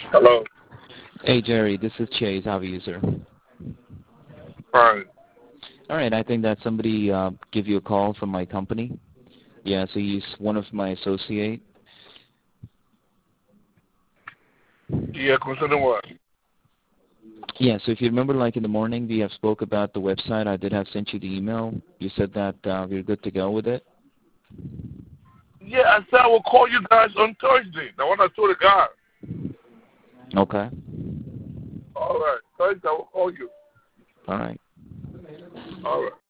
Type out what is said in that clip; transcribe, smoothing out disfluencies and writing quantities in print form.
Hello. Hey, Jerry, this is Chase. How are you, sir? Fine. All right, I think that somebody give you a call from my company. Yeah, so he's one of my associate. Yeah, concerning what? Yeah, so if you remember, like in the morning, we have spoke about the website. I did have sent you the email. You said that we're good to go with it. Yeah, I said I will call you guys on Thursday. The one I told the guy. Okay. All right. Thursday I will call you. All right. All right.